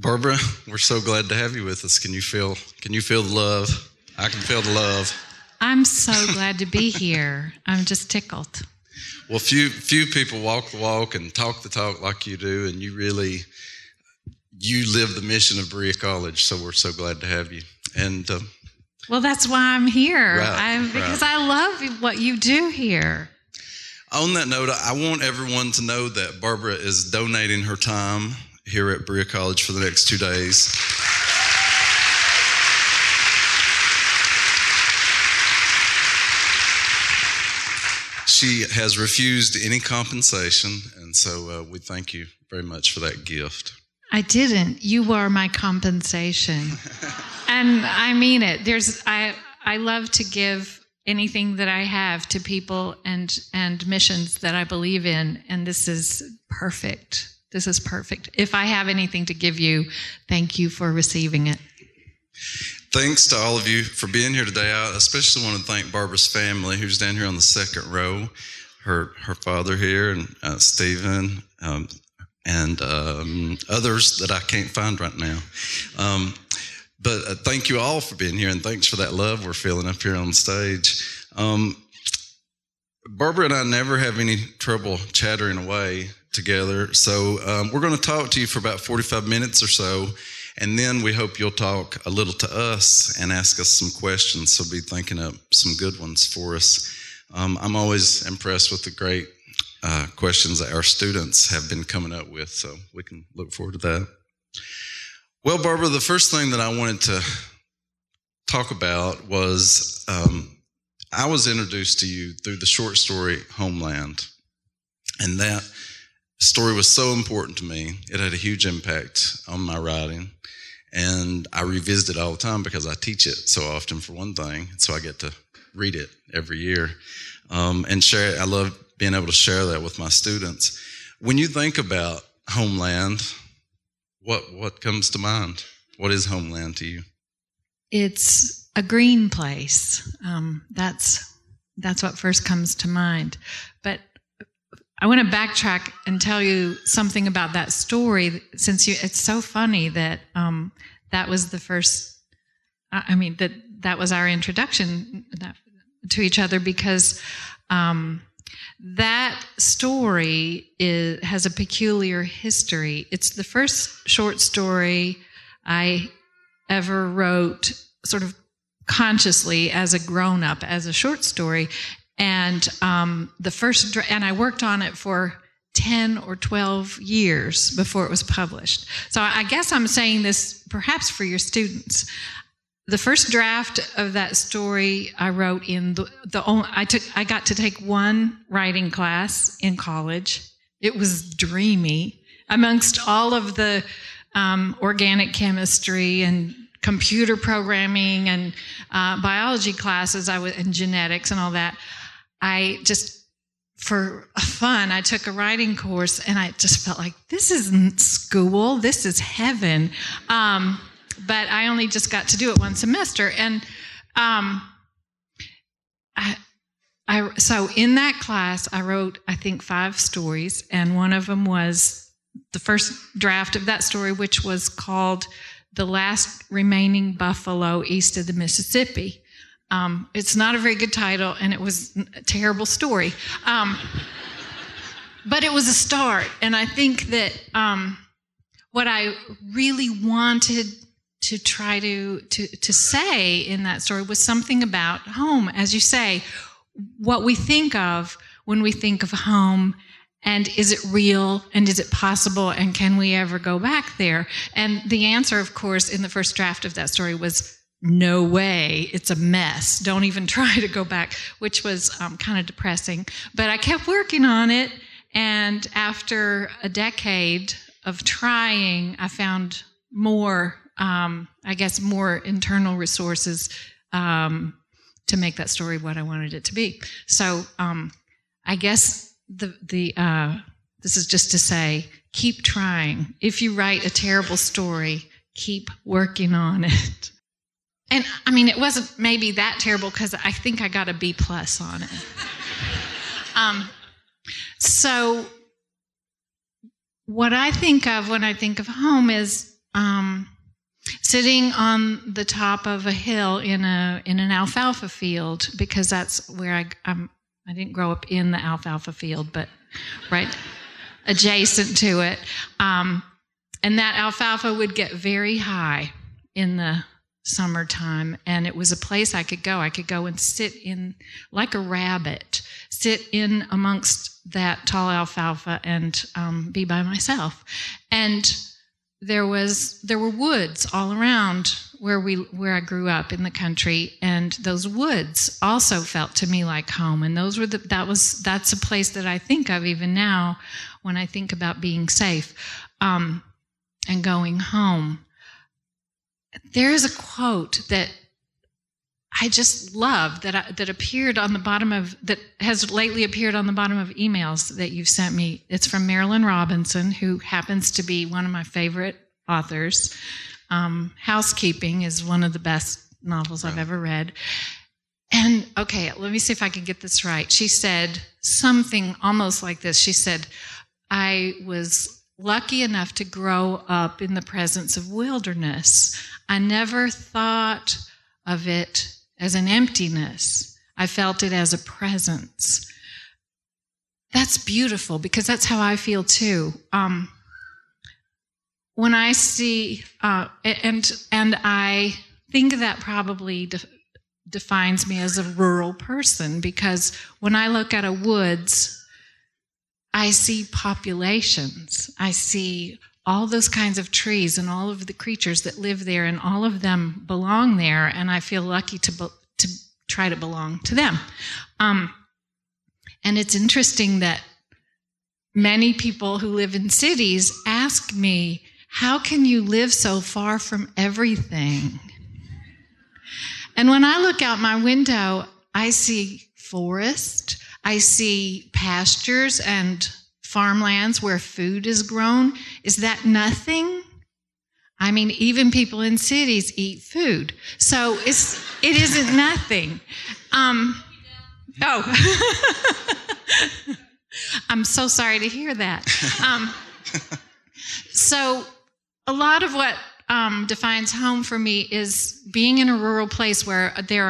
Barbara, we're so glad to have you with us. Can you feel the love? I can feel the love. I'm so glad to be here. I'm just tickled. Well, few people walk the walk and talk the talk like you do, and you live the mission of Berea College, so we're so glad to have you. And well, that's why I'm here. Because I love what you do here. On that note, I want everyone to know that Barbara is donating her time here at Berea College for the next 2 days. She has refused any compensation, and so we thank you very much for that gift. I didn't. You are my compensation. And I mean it. I love to give anything that I have to people and missions that I believe in, and this is perfect. This is perfect. If I have anything to give you, thank you for receiving it. Thanks to all of you for being here today. I especially want to thank Barbara's family, who's down here on the second row. Her father here, and Stephen, and others that I can't find right now. But thank you all for being here, and thanks for that love we're feeling up here on stage. Barbara and I never have any trouble chattering away together, so we're going to talk to you for about 45 minutes or so, and then we hope you'll talk a little to us and ask us some questions, so be thinking up some good ones for us. I'm always impressed with the great questions that our students have been coming up with, so we can look forward to that. Well, Barbara, the first thing that I wanted to talk about was I was introduced to you through the short story Homeland, and that story was so important to me. It had a huge impact on my writing, and I revisit it all the time because I teach it so often, for one thing, so I get to read it every year and share it. I love being able to share that with my students. When you think about Homeland, what comes to mind? What is Homeland to you? It's a green place. That's what first comes to mind. But I want to backtrack and tell you something about that story, since it's so funny that that was the first. That was our introduction to each other, because that story has a peculiar history. It's the first short story I ever wrote sort of consciously as a grown-up, as a short story. And and I worked on it for 10 or 12 years before it was published. So I guess I'm saying this perhaps for your students. The first draft of that story I wrote in I got to take one writing class in college. It was dreamy. Amongst all of the organic chemistry and computer programming and biology classes, and genetics and all that, I just, for fun, I took a writing course, and I just felt like, this isn't school, this is heaven. But I only just got to do it one semester. And so in that class, I wrote, I think, 5 stories. And one of them was the first draft of that story, which was called The Last Remaining Buffalo East of the Mississippi. It's not a very good title, and it was a terrible story. But it was a start. And I think that what I really wanted to try to say in that story was something about home, as you say, what we think of when we think of home, and is it real, and is it possible, and can we ever go back there? And the answer, of course, in the first draft of that story was, no way, it's a mess. Don't even try to go back, which was kind of depressing. But I kept working on it, and after a decade of trying, I found more internal resources to make that story what I wanted it to be. So I guess this is just to say, keep trying. If you write a terrible story, keep working on it. And I mean, it wasn't maybe that terrible, because I think I got a B+ on it. So what I think of when I think of home is sitting on the top of a hill in an alfalfa field, because that's where I didn't grow up in the alfalfa field, but right adjacent to it. And that alfalfa would get very high in the summertime, and it was a place I could go. I could go and sit in like a rabbit, sit in amongst that tall alfalfa and be by myself. And there were woods all around where I grew up in the country, and those woods also felt to me like home. And that's a place that I think of even now when I think about being safe and going home. There is a quote that I just love that appeared on the bottom of, that has lately appeared on the bottom of emails that you've sent me. It's from Marilynne Robinson, who happens to be one of my favorite authors. Housekeeping is one of the best novels I've ever read. And okay, let me see if I can get this right. She said something almost like this. She said, I was lucky enough to grow up in the presence of wilderness. I never thought of it as an emptiness. I felt it as a presence. That's beautiful, because that's how I feel too. When I see, and I think that probably defines me as a rural person, because when I look at a woods, I see populations. I see all those kinds of trees and all of the creatures that live there, and all of them belong there, and I feel lucky to try to belong to them. And it's interesting that many people who live in cities ask me, how can you live so far from everything? And when I look out my window, I see forest, I see pastures and farmlands where food is grown. Is that nothing? I mean, even people in cities eat food. So it isn't nothing. I'm so sorry to hear that. So a lot of what defines home for me is being in a rural place where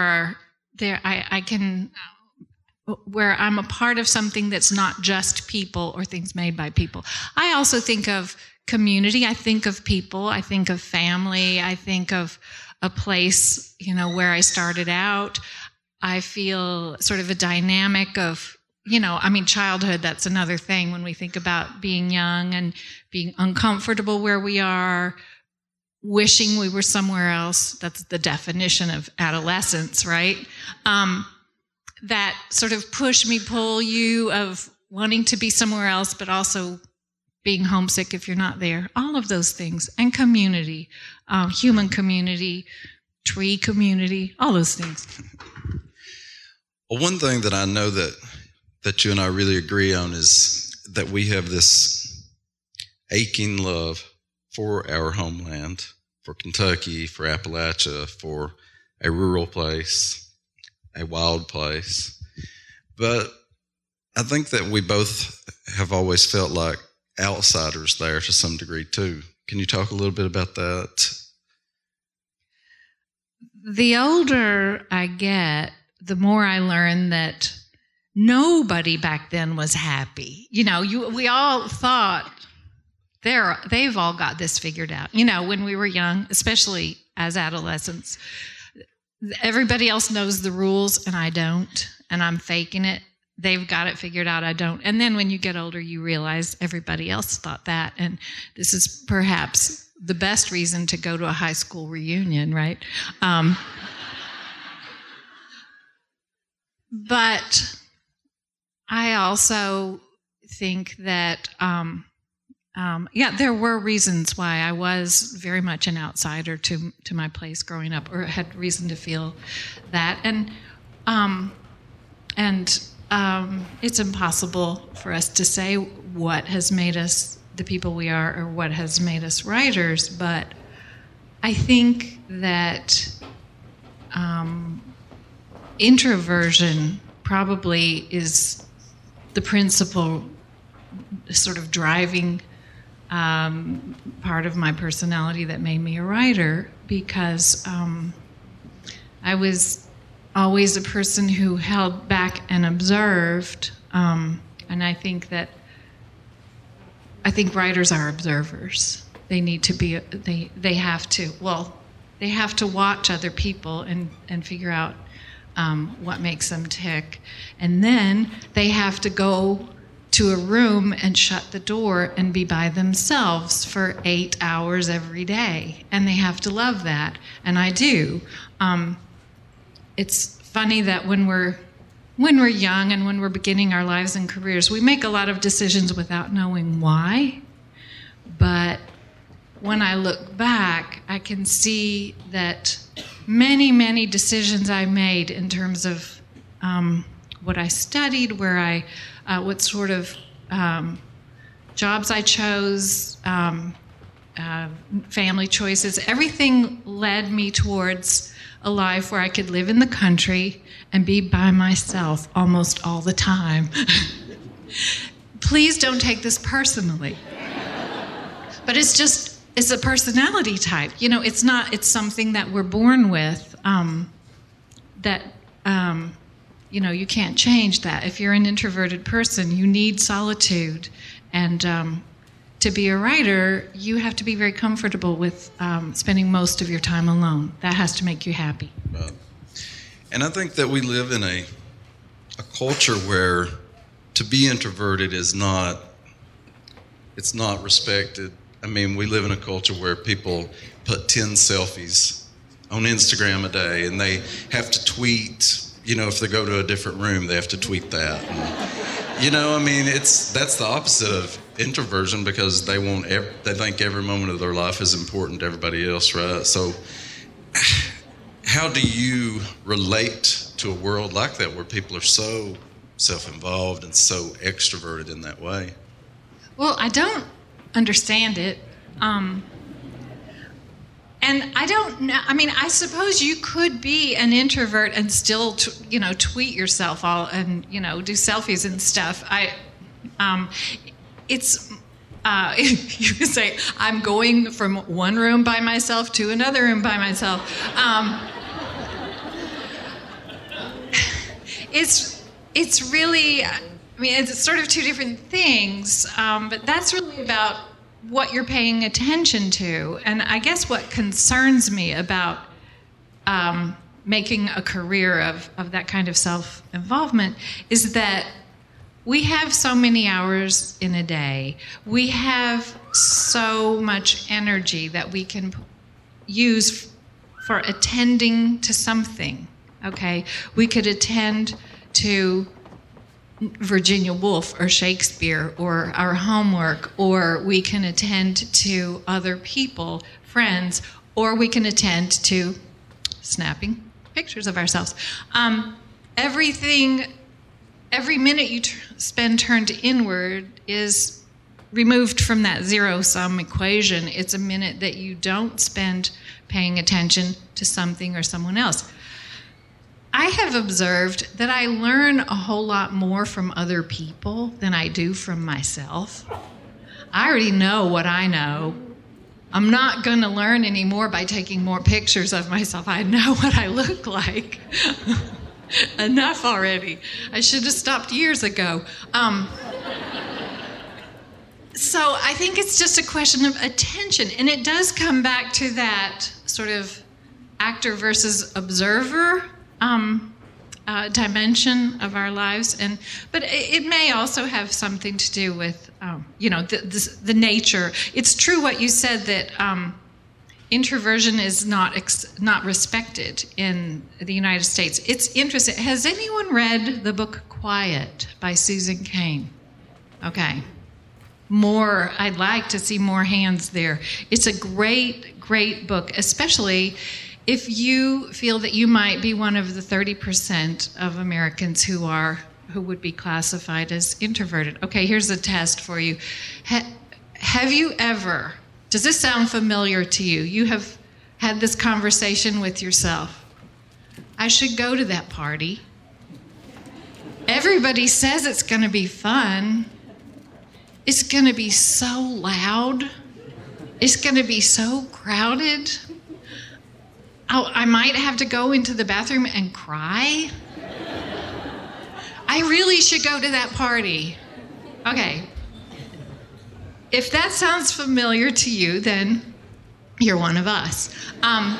where I'm a part of something that's not just people or things made by people. I also think of community. I think of people. I think of family. I think of a place, where I started out. I feel sort of a dynamic of, childhood, that's another thing when we think about being young and being uncomfortable where we are, wishing we were somewhere else. That's the definition of adolescence, right? That sort of push me, pull you of wanting to be somewhere else, but also being homesick if you're not there. All of those things. And community, human community, tree community, all those things. Well, one thing that I know that you and I really agree on is that we have this aching love for our homeland, for Kentucky, for Appalachia, for a rural place, a wild place. But I think that we both have always felt like outsiders there to some degree too. Can you talk a little bit about that? The older I get, the more I learn that nobody back then was happy. We all thought they've all got this figured out. When we were young, especially as adolescents, everybody else knows the rules and I don't, and I'm faking it. They've got it figured out, I don't. And then when you get older, you realize everybody else thought that. And this is perhaps the best reason to go to a high school reunion, right? But I also think that, there were reasons why I was very much an outsider to my place growing up, or had reason to feel that. And it's impossible for us to say what has made us the people we are or what has made us writers, but I think that introversion probably is the principal sort of driving part of my personality that made me a writer, because I was always a person who held back and observed, and I think writers are observers. They need to be. They have to. Well, they have to watch other people and figure out what makes them tick, and then they have to go to a room and shut the door and be by themselves for 8 hours every day, and they have to love that, and I do. It's funny that when we're young and when we're beginning our lives and careers, we make a lot of decisions without knowing why. But when I look back, I can see that many, many decisions I made in terms of what I studied, what sort of jobs I chose, family choices, everything led me towards a life where I could live in the country and be by myself almost all the time. Please don't take this personally. But it's a personality type. It's something that we're born with, you can't change that. If you're an introverted person, you need solitude. And to be a writer, you have to be very comfortable with spending most of your time alone. That has to make you happy. And I think that we live in a culture where to be introverted it's not respected. I mean, we live in a culture where people put 10 selfies on Instagram a day, and they have to tweet. If they go to a different room, they have to tweet that. And, that's the opposite of introversion, because they think every moment of their life is important to everybody else, right? So how do you relate to a world like that, where people are so self-involved and so extroverted in that way? Well, I don't understand it. And I don't know. I mean, I suppose you could be an introvert and still, tweet yourself all and, do selfies and stuff. You could say, I'm going from one room by myself to another room by myself. It's really, it's sort of two different things, but that's really about what you're paying attention to. And I guess what concerns me about making a career of that kind of self-involvement is that we have so many hours in a day. We have so much energy that we can use for attending to something, okay? We could attend to Virginia Woolf or Shakespeare or our homework, or we can attend to other people, friends, or we can attend to snapping pictures of ourselves. Every minute you spend turned inward is removed from that zero-sum equation. It's a minute that you don't spend paying attention to something or someone else. I have observed that I learn a whole lot more from other people than I do from myself. I already know what I know. I'm not going to learn any more by taking more pictures of myself. I know what I look like. Enough already. I should have stopped years ago. So I think it's just a question of attention. And it does come back to that sort of actor versus observer dimension of our lives, but it may also have something to do with the nature. It's true what you said, that introversion is not respected in the United States. It's interesting. Has anyone read the book Quiet by Susan Cain? Okay. I'd like to see more hands there. It's a great, great book, especially if you feel that you might be one of the 30% of Americans who would be classified as introverted. Okay, here's a test for you. Have you ever, does this sound familiar to you? You have had this conversation with yourself. I should go to that party. Everybody says it's going to be fun. it's going to be so loud. It's going to be so crowded. I might have to go into the bathroom and cry. I really should go to that party. Okay. If that sounds familiar to you, then you're one of us. And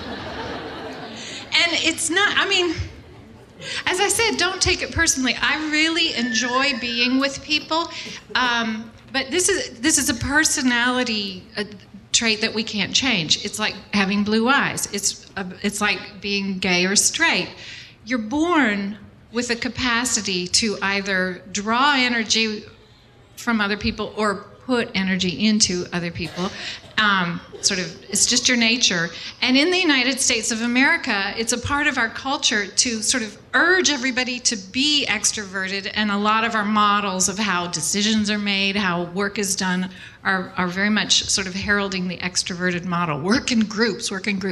it's not, I mean, as I said, don't take it personally. I really enjoy being with people, but this is a personality trait that we can't change. It's like having blue eyes. It's like being gay or straight. You're born with a capacity to either draw energy from other people or put energy into other people. It's just your nature. And in the United States of America, it's a part of our culture to sort of urge everybody to be extroverted, and a lot of our models of how decisions are made, how work is done, are very much sort of heralding the extroverted model. Work in groups.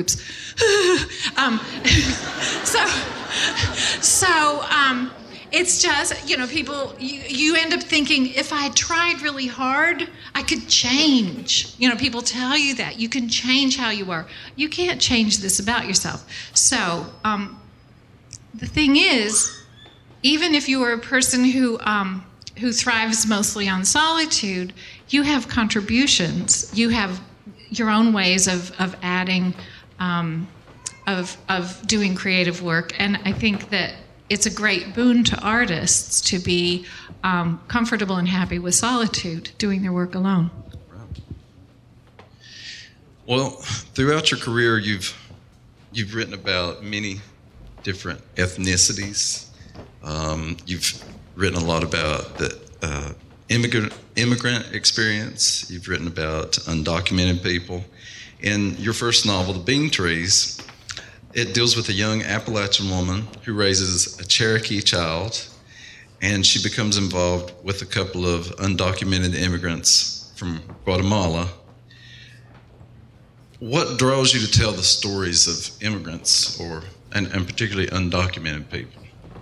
It's just, people, you end up thinking, if I tried really hard, I could change. People tell you that. You can change how you are. You can't change this about yourself. So the thing is, even if you are a person who thrives mostly on solitude, you have contributions. You have your own ways of adding, of doing creative work. And I think that it's a great boon to artists to be comfortable and happy with solitude, doing their work alone. Well, throughout your career, you've written about many different ethnicities. You've written a lot about the immigrant experience. You've written about undocumented people. In your first novel, The Bean Trees, it deals with a young Appalachian woman who raises a Cherokee child, and she becomes involved with a couple of undocumented immigrants from Guatemala. What draws you to tell the stories of immigrants, and particularly undocumented people?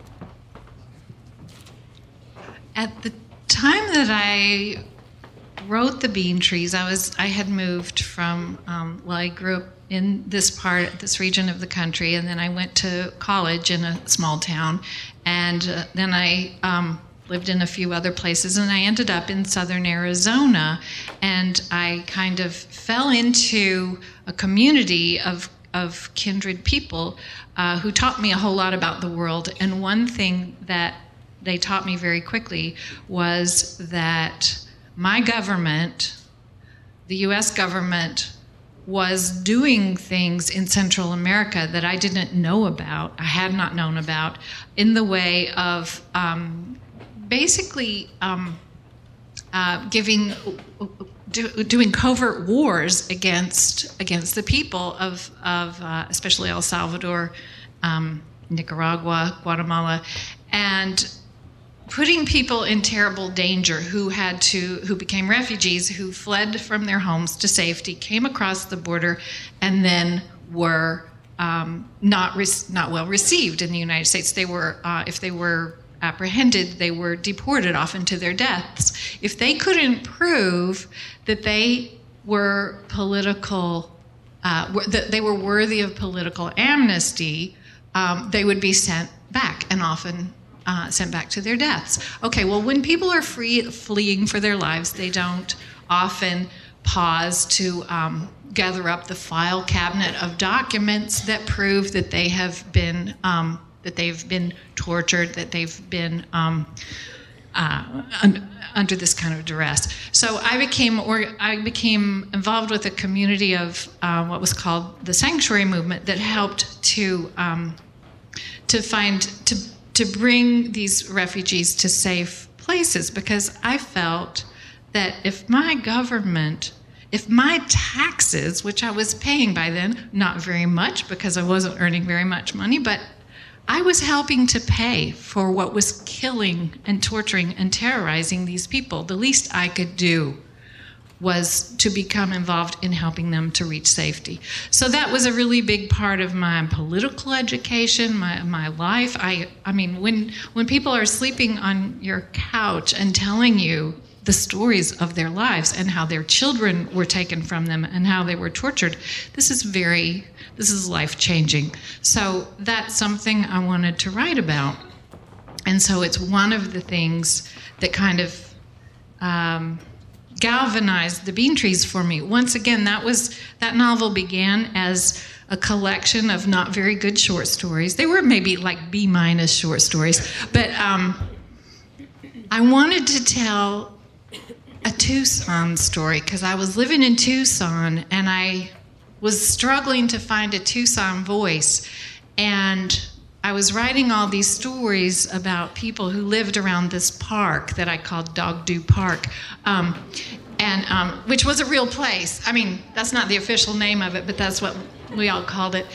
At the time that I wrote The Bean Trees, I had moved from, I grew up in this region of the country, and then I went to college in a small town, and then I lived in a few other places, and I ended up in southern Arizona, and I kind of fell into a community of kindred people who taught me a whole lot about the world. And one thing that they taught me very quickly was that my government, the U.S. government, was doing things in Central America that I didn't know about, I had not known about, in the way of doing covert wars against the people of especially El Salvador, Nicaragua, Guatemala, and putting people in terrible danger who became refugees, who fled from their homes to safety, came across the border, and then were not well received in the United States. They were, if they were apprehended, they were deported often to their deaths. If they couldn't prove that they were that they were worthy of political amnesty, they would be sent back, and often sent back to their deaths. Okay, well, when people are fleeing for their lives, they don't often pause to gather up the file cabinet of documents that prove that they have been that they've been tortured, that they've been under this kind of duress. So I became involved with a community of what was called the Sanctuary Movement that helped to bring these refugees to safe places, because I felt that if my taxes, which I was paying by then, not very much because I wasn't earning very much money, but I was helping to pay for what was killing and torturing and terrorizing these people. The least I could do was to become involved in helping them to reach safety. So that was a really big part of my political education, my life. I mean, when people are sleeping on your couch and telling you the stories of their lives and how their children were taken from them and how they were tortured. This is life-changing. So that's something I wanted to write about. And so it's one of the things that kind of galvanized the Bean Trees for me. Once again, that novel began as a collection of not very good short stories. They were maybe like B- short stories, but I wanted to tell a Tucson story because I was living in Tucson and I was struggling to find a Tucson voice, and I was writing all these stories about people who lived around this park that I called Dog Do Park, which was a real place. I mean, that's not the official name of it, but that's what we all called it.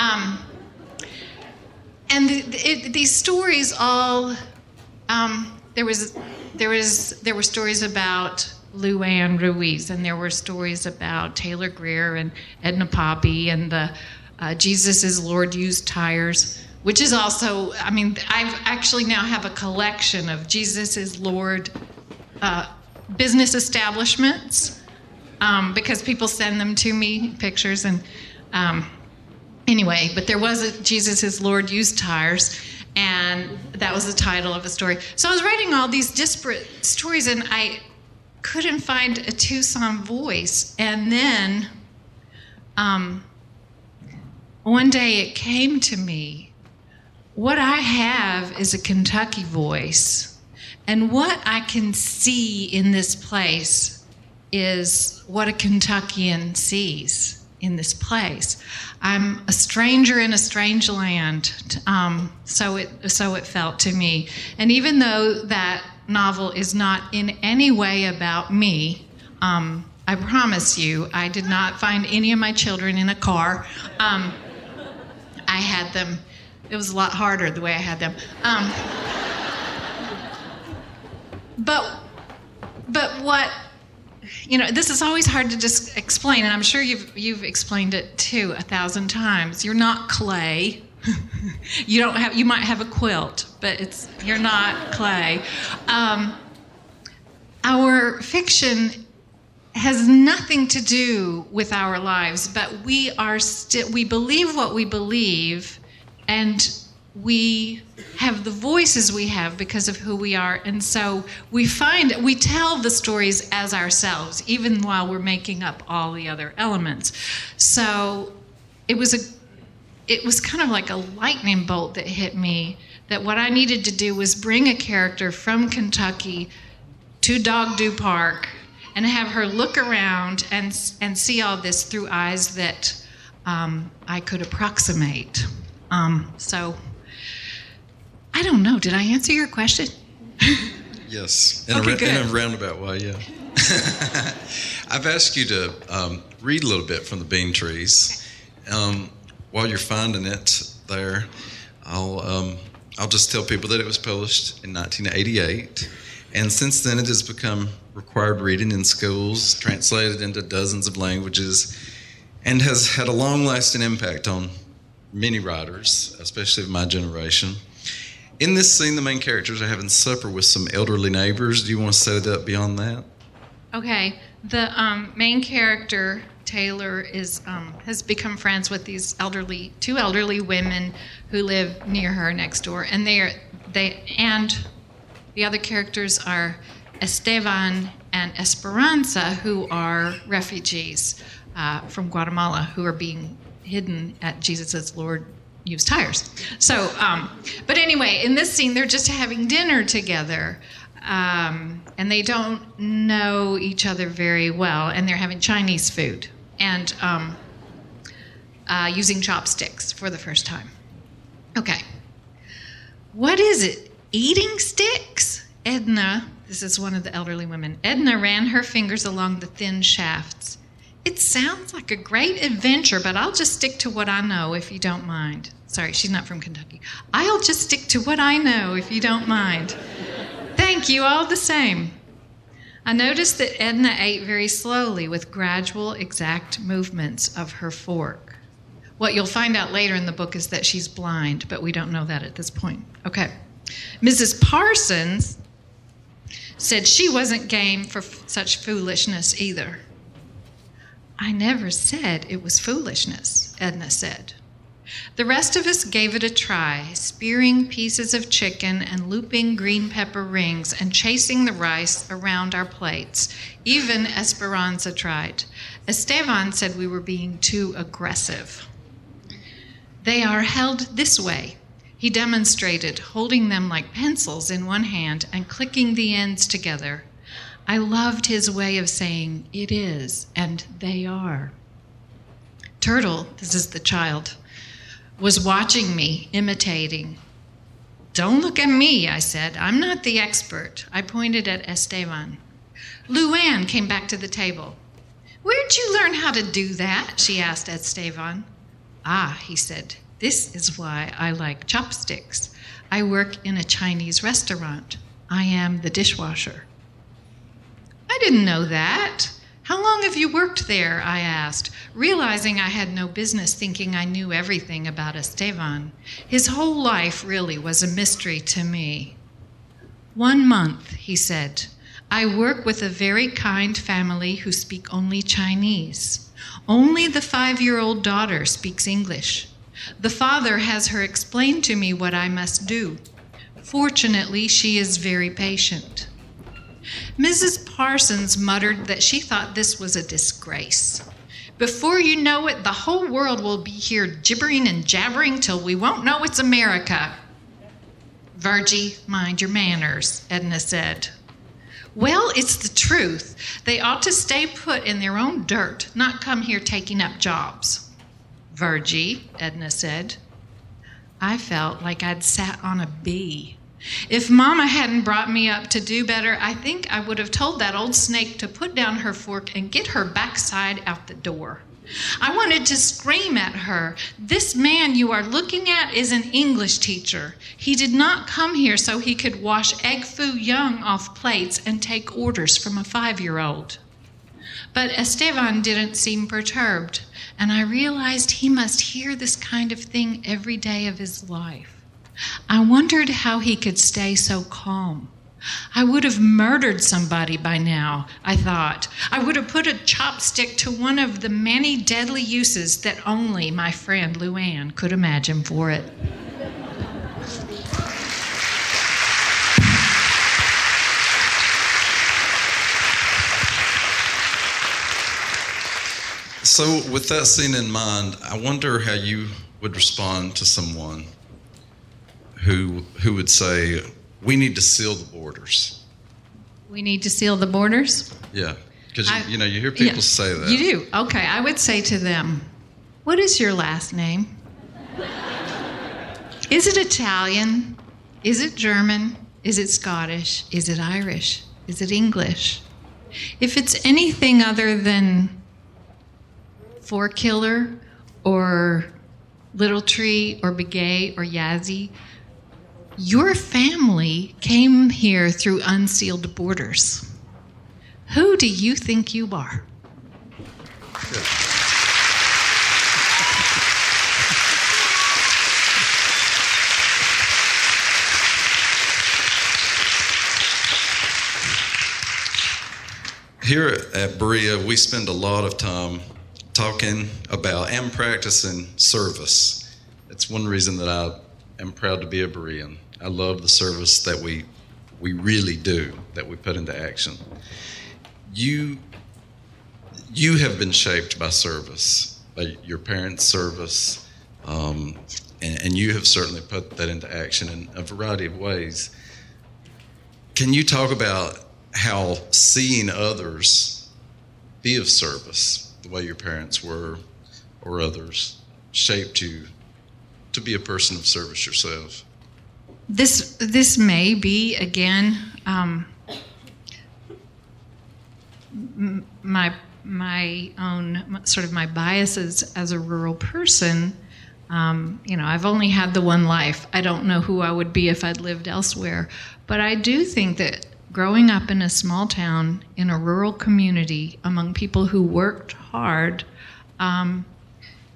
And these stories all, there were stories about Luann Ruiz, and there were stories about Taylor Greer and Edna Poppy and the Jesus is Lord Used Tires, which is also, I mean, I've actually now have a collection of Jesus is Lord business establishments because people send them to me, pictures, and anyway, but there was a Jesus is Lord Used Tires, and that was the title of the story. So I was writing all these disparate stories, and I couldn't find a Tucson voice. And then one day it came to me, what I have is a Kentucky voice. And what I can see in this place is what a Kentuckian sees in this place. I'm a stranger in a strange land, so it felt to me. And even though that novel is not in any way about me, I promise you, I did not find any of my children in a car. I had them. It was a lot harder the way I had them. But what, you know, this is always hard to just explain, and I'm sure you've explained it too 1,000 times. You're not clay. You might have a quilt, but you're not clay. Our fiction has nothing to do with our lives, but we believe what we believe, and we have the voices we have because of who we are. And so we tell the stories as ourselves, even while we're making up all the other elements. So it was kind of like a lightning bolt that hit me, that what I needed to do was bring a character from Kentucky to Dog Do Park and have her look around and see all this through eyes that I could approximate. So I don't know. Did I answer your question? Yes, in Okay, a roundabout way, yeah. I've asked you to read a little bit from the Bean Trees. While you're finding it there, I'll just tell people that it was published in 1988, and since then it has become required reading in schools, translated into dozens of languages, and has had a long-lasting impact on many writers, especially of my generation. In this scene, the main characters are having supper with some elderly neighbors. Do you want to set it up beyond that? Okay. The main character, Taylor, has become friends with these two elderly women who live near her next door, and and the other characters are Esteban and Esperanza, who are refugees from Guatemala, who are being hidden at Jesus' Lord Used Tires. So, but anyway, in this scene, they're just having dinner together, and they don't know each other very well, and they're having Chinese food and using chopsticks for the first time. Okay. What is it? Eating sticks? Edna, this is one of the elderly women, Edna ran her fingers along the thin shafts. It sounds like a great adventure, but I'll just stick to what I know, if you don't mind. Sorry, she's not from Kentucky. I'll just stick to what I know, if you don't mind. Thank you, all the same. I noticed that Edna ate very slowly with gradual, exact movements of her fork. What you'll find out later in the book is that she's blind, but we don't know that at this point. Okay. Mrs. Parsons said she wasn't game for such foolishness either. I never said it was foolishness, Edna said. The rest of us gave it a try, spearing pieces of chicken and looping green pepper rings and chasing the rice around our plates. Even Esperanza tried. Esteban said we were being too aggressive. They are held this way. He demonstrated, holding them like pencils in one hand and clicking the ends together. I loved his way of saying, it is, and they are. Turtle, this is the child, was watching me, imitating. Don't look at me, I said. I'm not the expert. I pointed at Esteban. Luann came back to the table. Where'd you learn how to do that? She asked Esteban. Ah, he said, this is why I like chopsticks. I work in a Chinese restaurant. I am the dishwasher. I didn't know that. How long have you worked there? I asked, realizing I had no business thinking I knew everything about Esteban. His whole life really was a mystery to me. 1 month, he said. I work with a very kind family who speak only Chinese. Only the 5-year-old daughter speaks English. The father has her explain to me what I must do. Fortunately, she is very patient. Mrs. Parsons muttered that she thought this was a disgrace. Before you know it, the whole world will be here gibbering and jabbering till we won't know it's America. Virgie, mind your manners, Edna said. Well, it's the truth. They ought to stay put in their own dirt, not come here taking up jobs. Virgie, Edna said. I felt like I'd sat on a bee. If Mama hadn't brought me up to do better, I think I would have told that old snake to put down her fork and get her backside out the door. I wanted to scream at her, this man you are looking at is an English teacher. He did not come here so he could wash Egg Foo Young off plates and take orders from a 5-year-old. But Esteban didn't seem perturbed, and I realized he must hear this kind of thing every day of his life. I wondered how he could stay so calm. I would have murdered somebody by now, I thought. I would have put a chopstick to one of the many deadly uses that only my friend Luann could imagine for it. So with that scene in mind, I wonder how you would respond to someone who would say, we need to seal the borders. We need to seal the borders? Yeah, because you hear people say that. You do? Okay, I would say to them, what is your last name? Is it Italian? Is it German? Is it Scottish? Is it Irish? Is it English? If it's anything other than Fourkiller or Little Tree or Begay or Yazzie, your family came here through unsealed borders. Who do you think you are? Good. Here at Berea, we spend a lot of time talking about and practicing service. It's one reason that I am proud to be a Berean. I love the service that we really do, that we put into action. You have been shaped by service, by your parents' service, and you have certainly put that into action in a variety of ways. Can you talk about how seeing others be of service, the way your parents were or others, shaped you to be a person of service yourself? This may be, again, my own sort of my biases as a rural person. I've only had the one life. I don't know who I would be if I'd lived elsewhere. But I do think that growing up in a small town, in a rural community, among people who worked hard,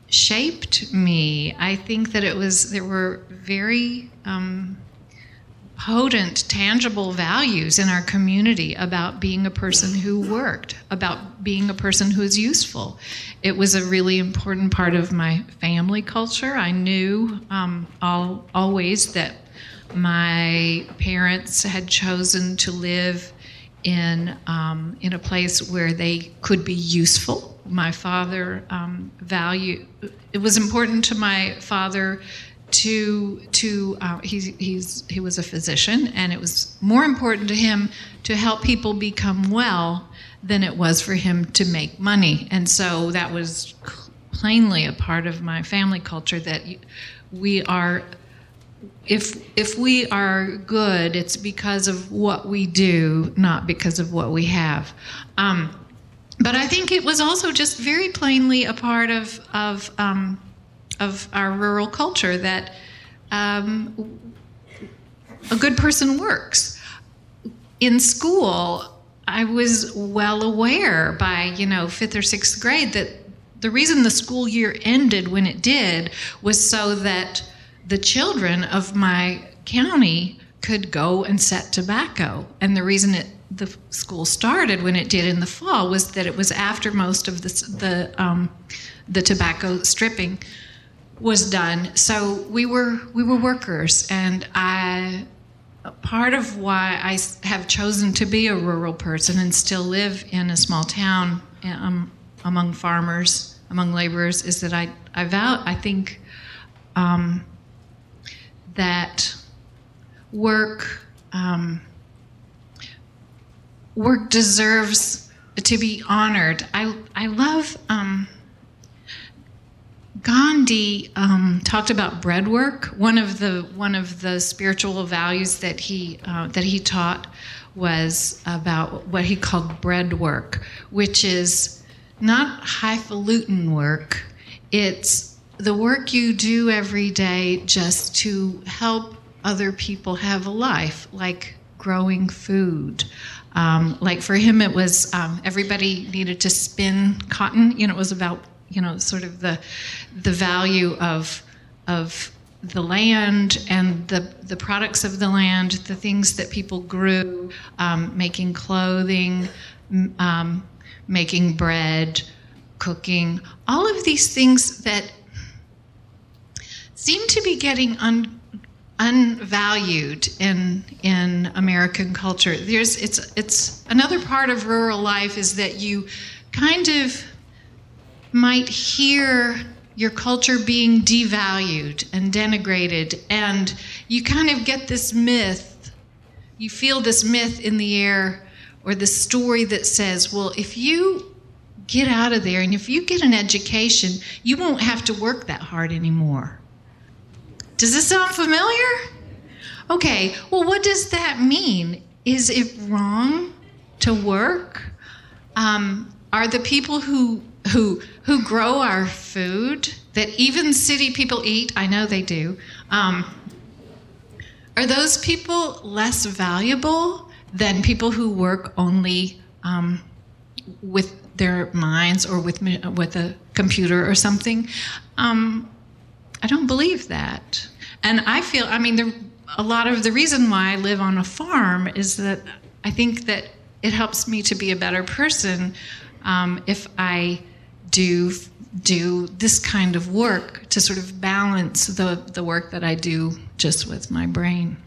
shaped me. I think that there were very potent, tangible values in our community about being a person who worked, about being a person who is useful. It was a really important part of my family culture. I knew always that my parents had chosen to live in a place where they could be useful. My father it was important to my father he was a physician, and it was more important to him to help people become well than it was for him to make money. And so that was plainly a part of my family culture, that we are, if we are good, it's because of what we do, not because of what we have. But I think it was also just very plainly a part of our rural culture that a good person works. In school, I was well aware by, 5th or 6th grade that the reason the school year ended when it did was so that the children of my county could go and set tobacco. And the reason the school started when it did in the fall was that it was after most of the tobacco stripping was done. So we were workers, and part of why I have chosen to be a rural person and still live in a small town among farmers, among laborers, is that I think that work deserves to be honored. I love Gandhi talked about bread work. One of the spiritual values that he taught was about what he called bread work, which is not highfalutin work. It's the work you do every day just to help other people have a life, like growing food. Like for him, it was everybody needed to spin cotton. It was about sort of the value of the land and the products of the land, the things that people grew, making clothing, making bread, cooking, all of these things that seem to be getting unvalued in American culture. It's another part of rural life is that you kind of might hear your culture being devalued and denigrated, and you kind of get this myth, you feel this myth in the air, or this story that says, well, if you get out of there and if you get an education, you won't have to work that hard anymore. Does this sound familiar? Okay, well, what does that mean? Is it wrong to work? Are the people who grow our food, that even city people eat, I know they do, are those people less valuable than people who work only with their minds or with a computer or something? I don't believe that. And I feel, a lot of the reason why I live on a farm is that I think that it helps me to be a better person if I do this kind of work to sort of balance the work that I do just with my brain.